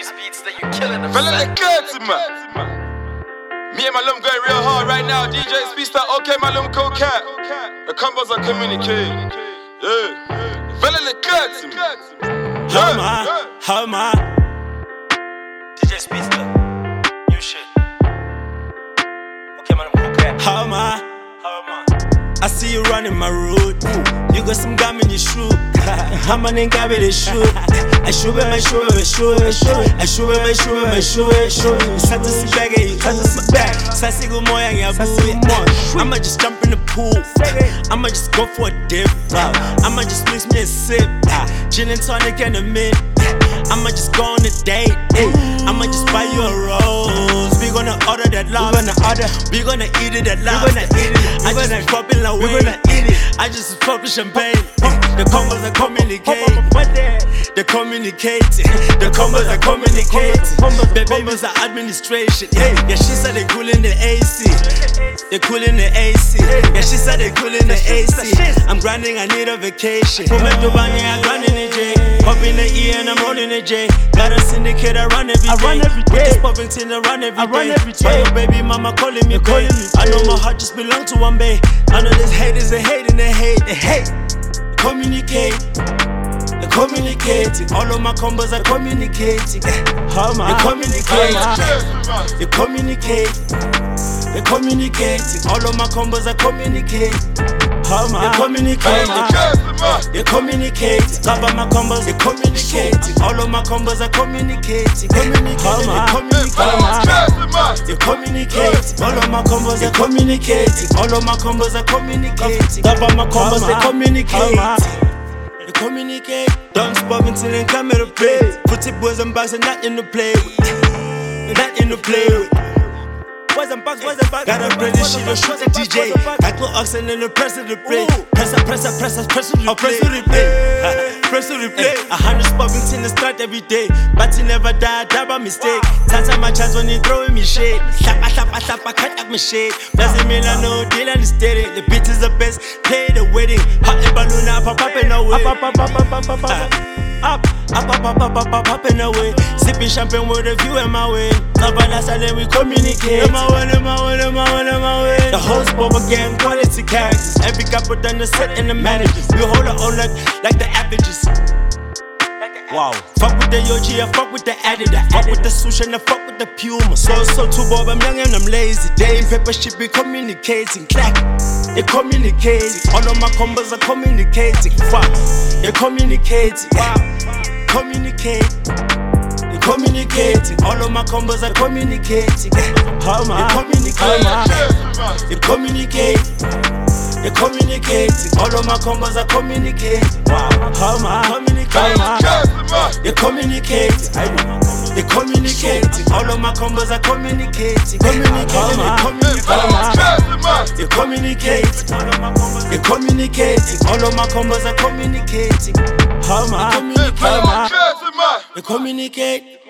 these beats that you're killing them. Fella the curtain, man. Me and my lum going real hard right now. DJ Speedster, okay, my lum cool cat. The combos are communicating. Yeah. Fella the curtain, man. How am I? DJ Speedster, new shit. Okay, my lum cool cat. How am I? I see you running my route. You got some gum in your shoe. I'm an incapable shoe. I shoot my shoe. I shoot my shoe. Sat to sit back and you cut my back. Sassy go more and I'ma just jump in the pool. I'ma just go for a dip. I'ma just mix me a sip. Gin and tonic and a mint. I'ma just go on a date. I'ma just buy you a rose. We gonna order that lobster. We gonna eat it at lobster. I just pop it like we gonna eat it. I just pop champagne. The combos are communicating. They're communicating. The combos are communicating. The babies are administration. Yeah, she said they cool in the AC. They cool in the AC. Yeah, she said they cool in the AC. I'm grinding, I need a vacation. Momento banging, I grind in the J. Pop in the E and I'm rolling the J. Got a syndicate, I run every day. With this popping tin, I run every day. Why your baby mama calling me babe? I know my heart just belongs to one babe. I know there's haters, they hate and they hate. Communicate. They're communicating. All of my combos are communicating. They're communicating. They're communicating. They're communicating. All of my combos are communicating. They're communicating. They're communicating. Cover my combos, they're communicating. All of my combos are communicating. They're communicating. They're communicating. All of my combos are communicating. All of my combos are communicating. Cover my combos, they communicate. They communicate. Don't spot until they come to play. Put it boys and bags and not in the play. Not in the play. Boys and bags. Gotta play this shit, don't shoot the DJ. Got no oxen in the press of the play. Press to replay. Press to replay. 100 spot until they start every day. But you never die by mistake. That's my chance when you throwing me shade. Slap, I cut up my shade. Doesn't mean I know deal and steady. The beat is the best, play the wedding. Hot the balloon up and away. Up and away. Sipping champagne with a view in my way. Cover that's how then we communicate. In my way. The whole sport again, quality characters. Every couple done the set and the managers. We hold our own like the averages. Wow. Fuck with the OG, I fuck with the Adidas. Fuck with the sushi and I fuck with the Puma. So too Bob, I'm young and I'm lazy. They in paper shit be communicating. Clack, they communicating. All of my combos are communicating. Fuck, they're communicating. Wow, communicate. They're communicating. All of my combos are communicating. They're communicating. They communicate. They're communicating. All of my combos are communicating. Wow, communicating. They're communicating. They're communicating. All of my combos are communicating. They're communicating. They're communicating. All of my combos are communicating. They communicate.